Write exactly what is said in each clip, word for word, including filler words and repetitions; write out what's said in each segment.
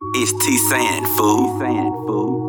It's T-San, fool. T-San, fool.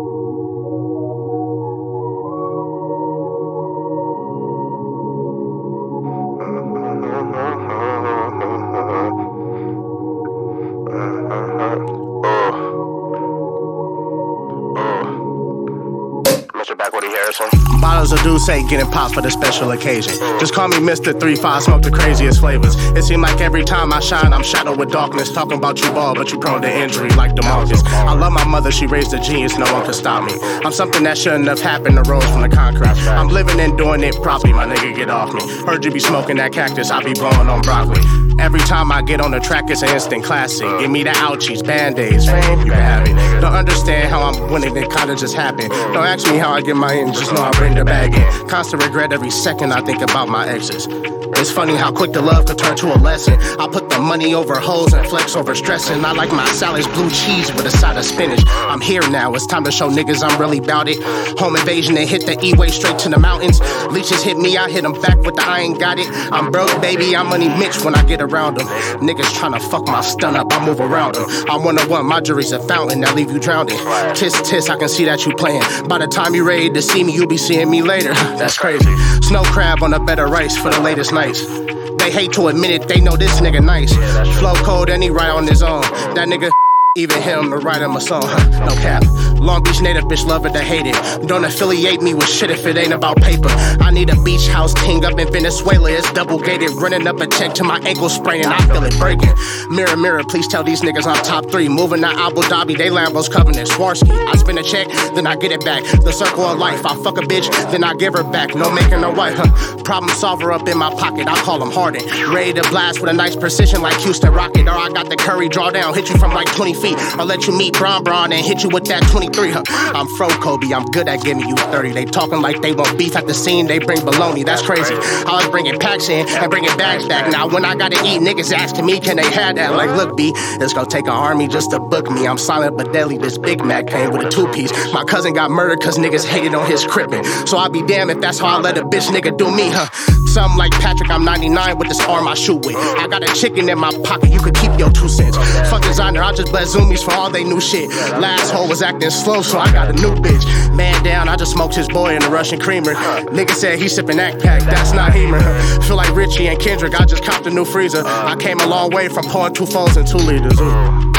Bottles of Douce getting popped for the special occasion. Just call me Mister three five, smoke the craziest flavors. It seems like every time I shine, I'm shadowed with darkness. Talking about you ball, but you prone to injury like DeMarcus. I love my mother, she raised a genius, no one can stop me. I'm something that shouldn't have happened, arose from the concrete. I'm living and doing it properly, my nigga, get off me. Heard you be smoking that cactus, I be blowing on broccoli. Every time I get on the track, it's an instant classic. Give me the ouchies, band-aids, fame, you can have it. Don't understand how I'm winning, it kinda just happened. Don't ask me how I get my in, just know I bring the bag in. Constant regret every second I think about my exes. It's funny how quick the love could turn to a lesson. I put the money over hoes and flex over stressing. I like my salads blue cheese with a side of spinach. I'm here now, it's time to show niggas I'm really bout it. Home invasion and hit the E-way straight to the mountains. Leeches hit me, I hit them back with the I ain't got it. I'm broke, baby, I'm money Mitch when I get around them. Niggas tryna fuck my stun up, I move around them. I'm one of one, my jury's a fountain that leave you drowning. Tis, tis, I can see that you playing. By the time you ready to see me, you'll be seeing me later. That's crazy. Snow crab on a better rice for the latest nights. They hate to admit it, they know this nigga nice. Flow cold and he write on his own. That nigga even him to write him a song, no cap. Long Beach native bitch, love it to hate it. Don't affiliate me with shit if it ain't about paper. I need a beach house king up in Venezuela. It's double gated, running up a check to my ankle spraining. I feel it breaking. Mirror, mirror, please tell these niggas I'm top three. Moving to Abu Dhabi, they Lambos Covenant. Swarovski, I spend a check, then I get it back. The circle of life, I fuck a bitch, then I give her back. No making her wife, huh? Problem solver up in my pocket, I call him Harden. Ready to blast with a nice precision like Houston Rocket. Or I got the Curry draw down, hit you from like twenty feet. I'll let you meet Bron Bron and hit you with that twenty-three, huh? I'm Fro Kobe, I'm good at giving you thirty. They talking like they want beef at the scene, they bring baloney, that's crazy. I was bringing packs in and bringing bags back. Now when I gotta eat, niggas asking me, can they have that? Like, look, B, it's gonna take an army just to book me. I'm silent but deadly, this Big Mac came with a two-piece. My cousin got murdered cause niggas hated on his crippin'. So I'll be damned if that's how I let a bitch nigga do me, huh? Something like Patrick, I'm ninety-nine with this arm I shoot with. I got a chicken in my pocket, you could keep your two cents. Fuck designer, I just bless zoomies for all they new shit. Last hoe was acting slow, so I got a new bitch. Man down, I just smoked his boy in a Russian creamer. Nigga said he sippin' that pack, that's not Hemer. Feel like Richie and Kendrick, I just copped a new freezer. I came a long way from pouring two phones and two liters. Ooh.